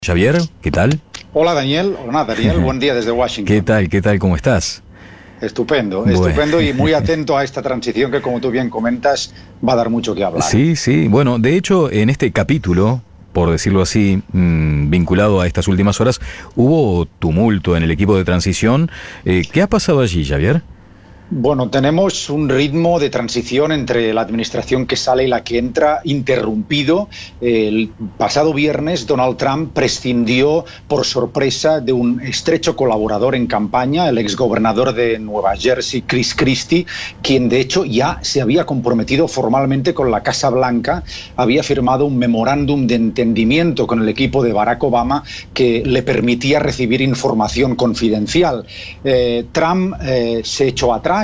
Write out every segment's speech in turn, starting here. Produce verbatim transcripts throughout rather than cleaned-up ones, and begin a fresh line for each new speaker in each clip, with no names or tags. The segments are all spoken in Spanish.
Javier, ¿qué tal?
Hola Daniel, hola Daniel, buen día desde Washington.
¿Qué tal, qué tal, cómo estás?
Estupendo,
Bueno.
estupendo y muy atento a esta transición que, como tú bien comentas, va a dar mucho que hablar.
Sí, sí, bueno, de hecho, en este capítulo, por decirlo así, mmm, vinculado a estas últimas horas, hubo tumulto en el equipo de transición. Eh, ¿Qué ha pasado allí, Javier?
Bueno, tenemos un ritmo de transición entre la administración que sale y la que entra interrumpido. El pasado viernes Donald Trump prescindió por sorpresa de un estrecho colaborador en campaña, el exgobernador de Nueva Jersey, Chris Christie, quien de hecho ya se había comprometido formalmente con la Casa Blanca, había firmado un memorándum de entendimiento con el equipo de Barack Obama que le permitía recibir información confidencial. Eh, Trump eh, se echó atrás,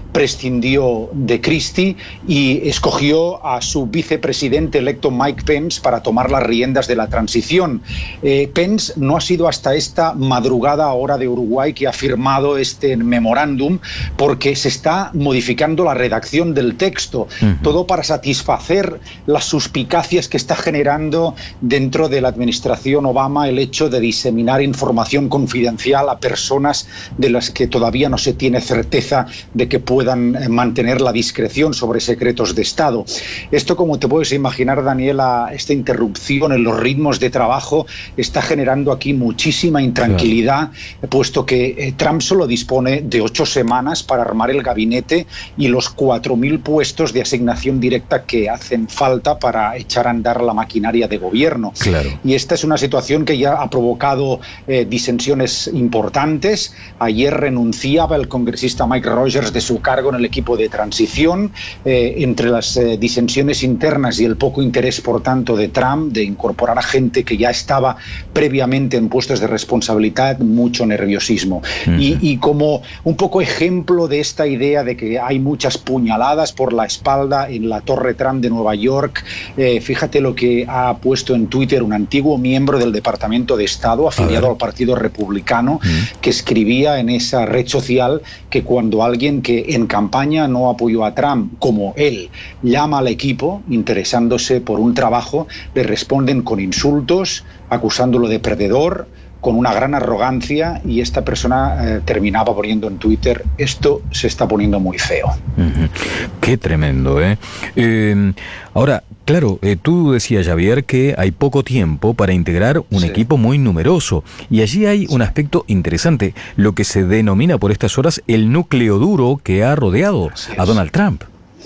prescindió de Christie y escogió a su vicepresidente electo Mike Pence para tomar las riendas de la transición. Eh, Pence no ha sido hasta esta madrugada hora de Uruguay que ha firmado este memorándum porque se está modificando la redacción del texto, uh-huh. todo para satisfacer las suspicacias que está generando dentro de la administración Obama el hecho de diseminar información confidencial a personas de las que todavía no se tiene certeza de que puedan mantener la discreción sobre secretos de Estado. Esto, como te puedes imaginar, Daniela, esta interrupción en los ritmos de trabajo está generando aquí muchísima intranquilidad, claro. puesto que eh, Trump solo dispone de ocho semanas para armar el gabinete y los cuatro mil puestos de asignación directa que hacen falta para echar a andar la maquinaria de gobierno.
Claro.
Y esta es una situación que ya ha provocado eh, disensiones importantes. Ayer renunciaba el congresista Mike Rogers de su cargo en el equipo de transición. Eh, entre las eh, disensiones internas y el poco interés, por tanto, de Trump de incorporar a gente que ya estaba previamente en puestos de responsabilidad, mucho nerviosismo. Uh-huh. Y, y como un poco ejemplo de esta idea de que hay muchas puñaladas por la espalda en la Torre Trump de Nueva York, eh, fíjate lo que ha puesto en Twitter un antiguo miembro del Departamento de Estado afiliado al Partido Republicano, uh-huh. que escribía en esa red social que cuando alguien que en campaña no apoyó a Trump, como él, llama al equipo interesándose por un trabajo, le responden con insultos, acusándolo de perdedor, con una gran arrogancia, y esta persona eh, terminaba poniendo en Twitter: esto se está poniendo muy feo.
Uh-huh. Qué tremendo, ¿eh? eh ahora, claro, eh, tú decías, Javier, que hay poco tiempo para integrar un sí. equipo muy numeroso, y allí hay un aspecto interesante, lo que se denomina por estas horas el núcleo duro que ha rodeado a Donald Trump.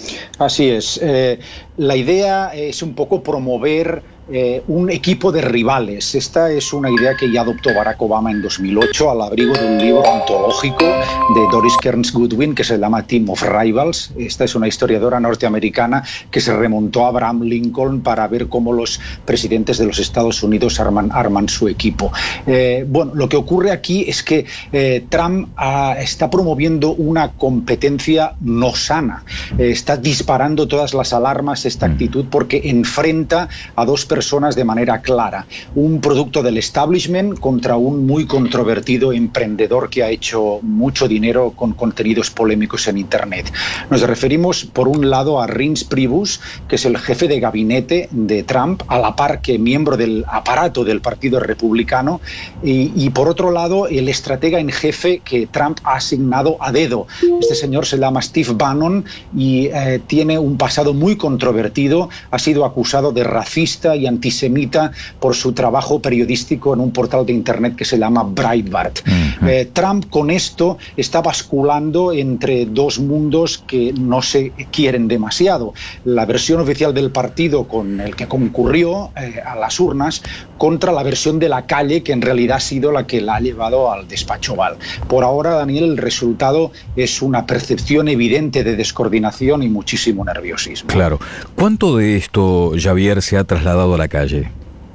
Así es. Eh, la idea es un poco promover Eh, un equipo de rivales. Esta es una idea que ya adoptó Barack Obama en dos mil ocho al abrigo de un libro antológico de Doris Kearns Goodwin que se llama Team of Rivals. Esta es una historiadora norteamericana que se remontó a Abraham Lincoln para ver cómo los presidentes de los Estados Unidos arman, arman su equipo. Eh, bueno, lo que ocurre aquí es que eh, Trump ah, está promoviendo una competencia no sana. Eh, está disparando todas las alarmas esta actitud porque enfrenta a dos personas de manera clara. Un producto del establishment contra un muy controvertido emprendedor que ha hecho mucho dinero con contenidos polémicos en Internet. Nos referimos, por un lado, a Reince Priebus, que es el jefe de gabinete de Trump, a la par que miembro del aparato del Partido Republicano, y, y por otro lado, el estratega en jefe que Trump ha asignado a dedo. Este señor se llama Steve Bannon y eh, tiene un pasado muy controvertido, ha sido acusado de racista y antisemita por su trabajo periodístico en un portal de internet que se llama Breitbart. Uh-huh. Eh, Trump con esto está basculando entre dos mundos que no se quieren demasiado. La versión oficial del partido con el que concurrió eh, a las urnas contra la versión de la calle que en realidad ha sido la que la ha llevado al despacho Oval. Por ahora, Daniel, el resultado es una percepción evidente de descoordinación y muchísimo nerviosismo.
Claro. ¿Cuánto de esto, Javier, se ha trasladado a la calle?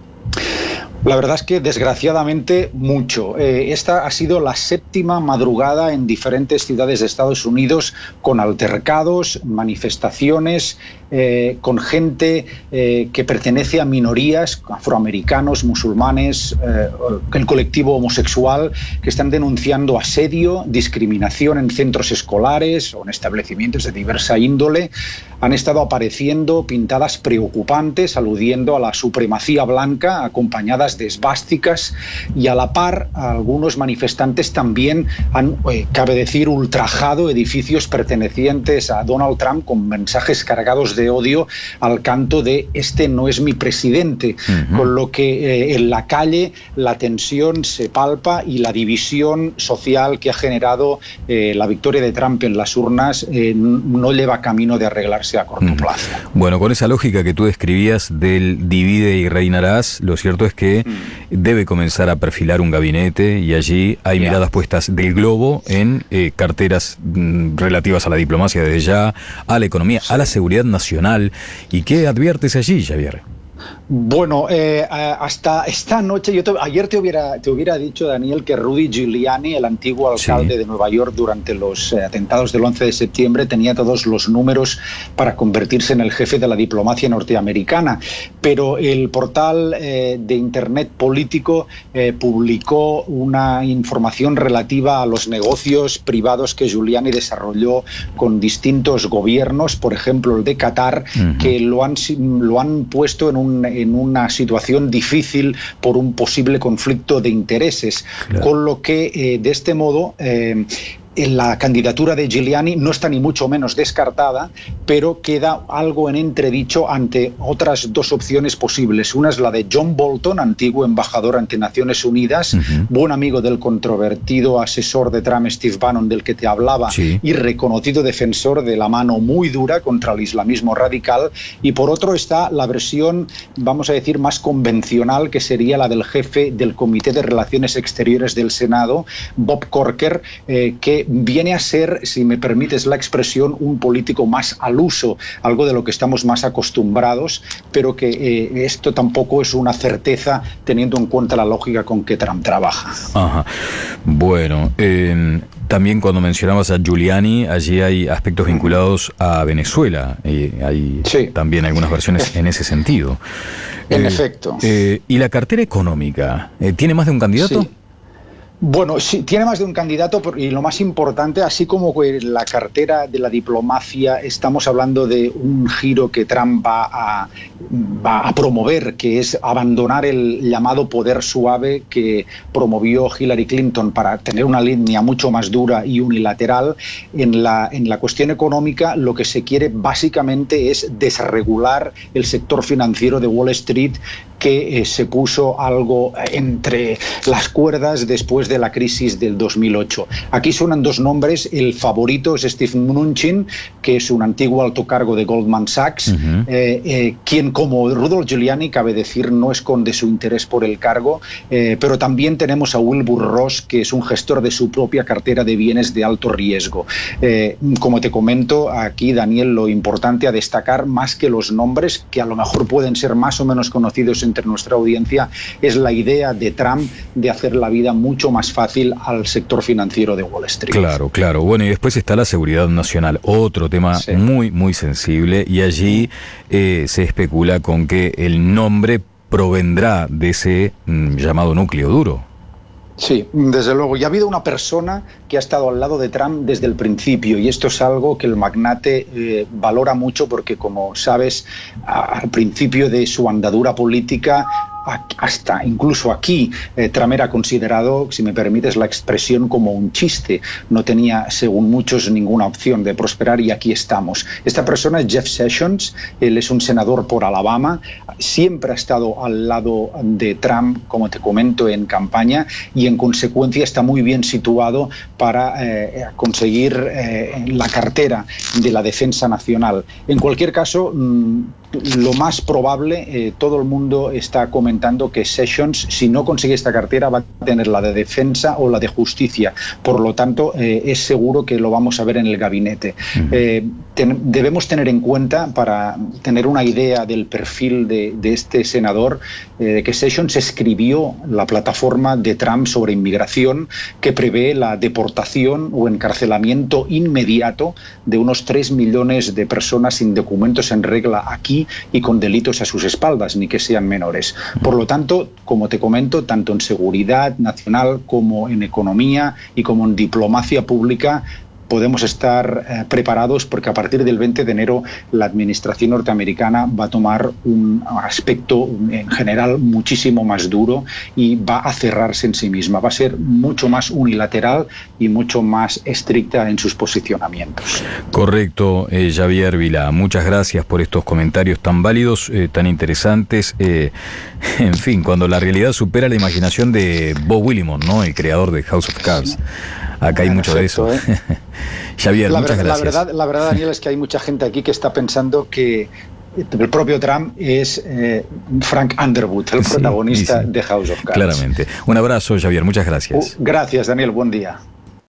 La verdad es que, desgraciadamente, mucho. Eh, esta ha sido la séptima madrugada en diferentes ciudades de Estados Unidos con altercados, manifestaciones, eh, con gente eh, que pertenece a minorías, afroamericanos, musulmanes, eh, el colectivo homosexual, que están denunciando asedio, discriminación en centros escolares o en establecimientos de diversa índole. Han estado apareciendo pintadas preocupantes aludiendo a la supremacía blanca, acompañadas pintadas de esvásticas, y a la par algunos manifestantes también han, eh, cabe decir, ultrajado edificios pertenecientes a Donald Trump con mensajes cargados de odio al canto de "este no es mi presidente", uh-huh. con lo que eh, en la calle la tensión se palpa y la división social que ha generado eh, la victoria de Trump en las urnas eh, no lleva camino de arreglarse a corto uh-huh. plazo.
Bueno, con esa lógica que tú describías del divide y reinarás, lo cierto es que uh-huh. debe comenzar a perfilar un gabinete, y allí hay yeah. miradas puestas del globo en eh, carteras mm, relativas a la diplomacia desde ya, a la economía, sí. a la seguridad nacional. ¿Y qué adviertes allí, Javier?
Bueno, eh, hasta esta noche, yo te, ayer te hubiera, te hubiera dicho, Daniel, que Rudy Giuliani, el antiguo alcalde sí. de Nueva York durante los eh, atentados del once de septiembre, tenía todos los números para convertirse en el jefe de la diplomacia norteamericana. Pero el portal eh, de Internet político eh, publicó una información relativa a los negocios privados que Giuliani desarrolló con distintos gobiernos, por ejemplo el de Qatar, uh-huh. que lo han, lo han puesto en un en una situación difícil por un posible conflicto de intereses, claro. con lo que eh, de este modo eh, la candidatura de Giuliani no está ni mucho menos descartada, pero queda algo en entredicho ante otras dos opciones posibles. Una es la de John Bolton, antiguo embajador ante Naciones Unidas, uh-huh. buen amigo del controvertido asesor de Trump, Steve Bannon, del que te hablaba, sí. y reconocido defensor de la mano muy dura contra el islamismo radical. Y por otro está la versión, vamos a decir, más convencional, que sería la del jefe del Comité de Relaciones Exteriores del Senado, Bob Corker, eh, que viene a ser, si me permites la expresión, un político más al uso, algo de lo que estamos más acostumbrados, pero que eh, esto tampoco es una certeza teniendo en cuenta la lógica con que Trump trabaja.
Ajá. Bueno, eh, también cuando mencionabas a Giuliani, allí hay aspectos vinculados a Venezuela, y hay sí. también algunas versiones en ese sentido.
En
eh,
efecto.
Eh, ¿Y la cartera económica? Eh, ¿Tiene más de un candidato?
Sí. Bueno, sí, tiene más de un candidato, y lo más importante, así como la cartera de la diplomacia, estamos hablando de un giro que Trump va a, va a promover, que es abandonar el llamado poder suave que promovió Hillary Clinton para tener una línea mucho más dura y unilateral. En la, en la cuestión económica, lo que se quiere básicamente es desregular el sector financiero de Wall Street, que eh, se puso algo entre las cuerdas después de la crisis del dos mil ocho. Aquí suenan dos nombres. El favorito es Steve Mnuchin, que es un antiguo alto cargo de Goldman Sachs, uh-huh. eh, eh, quien, como Rudolph Giuliani, cabe decir, no esconde su interés por el cargo, eh, pero también tenemos a Wilbur Ross, que es un gestor de su propia cartera de bienes de alto riesgo. Eh, como te comento aquí, Daniel, lo importante a destacar, más que los nombres, que a lo mejor pueden ser más o menos conocidos entre nuestra audiencia, es la idea de Trump de hacer la vida mucho más fácil al sector financiero de Wall Street.
Claro, claro. Bueno, y después está la seguridad nacional, otro tema sí. muy, muy sensible, y allí eh, se especula con que el nombre provendrá de ese mm, llamado núcleo duro.
Sí, desde luego. Y ha habido una persona que ha estado al lado de Trump desde el principio, y esto es algo que el magnate eh, valora mucho, porque, como sabes, a, al principio de su andadura política, hasta incluso aquí, eh, Trump era considerado, si me permites la expresión, como un chiste. No tenía, según muchos, ninguna opción de prosperar, y aquí estamos. Esta persona es Jeff Sessions. Él es un senador por Alabama, siempre ha estado al lado de Trump, como te comento, en campaña, y en consecuencia está muy bien situado para eh, conseguir eh, la cartera de la defensa nacional. En cualquier caso, mmm, lo más probable, eh, todo el mundo está comentando que Sessions, si no consigue esta cartera, va a tener la de defensa o la de justicia. Por lo tanto, eh, es seguro que lo vamos a ver en el gabinete. Uh-huh. Eh, ten, debemos tener en cuenta, para tener una idea del perfil de, de este senador, eh, que Sessions escribió la plataforma de Trump sobre inmigración, que prevé la deportación o encarcelamiento inmediato de unos tres millones de personas sin documentos en regla aquí y con delitos a sus espaldas, ni que sean menores. Por lo tanto, como te comento, tanto en seguridad nacional como en economía y como en diplomacia pública, podemos estar eh, preparados porque a partir del veinte de enero la administración norteamericana va a tomar un aspecto en general muchísimo más duro y va a cerrarse en sí misma, va a ser mucho más unilateral y mucho más estricta en sus posicionamientos.
Correcto, eh, Javier Vilá, muchas gracias por estos comentarios tan válidos, eh, tan interesantes. Eh, en fin, cuando la realidad supera la imaginación de Bob Willimon, ¿no? El creador de House of Cards. Acá hay mucho
Perfecto,
de eso.
¿eh?
Javier,
la
muchas
verdad,
gracias.
La verdad, la verdad, Daniel, es que hay mucha gente aquí que está pensando que el propio Trump es eh, Frank Underwood, el
Sí,
protagonista
sí, sí.
de House of Cards.
Claramente. Un abrazo, Javier, muchas gracias.
Uh, gracias, Daniel, buen día.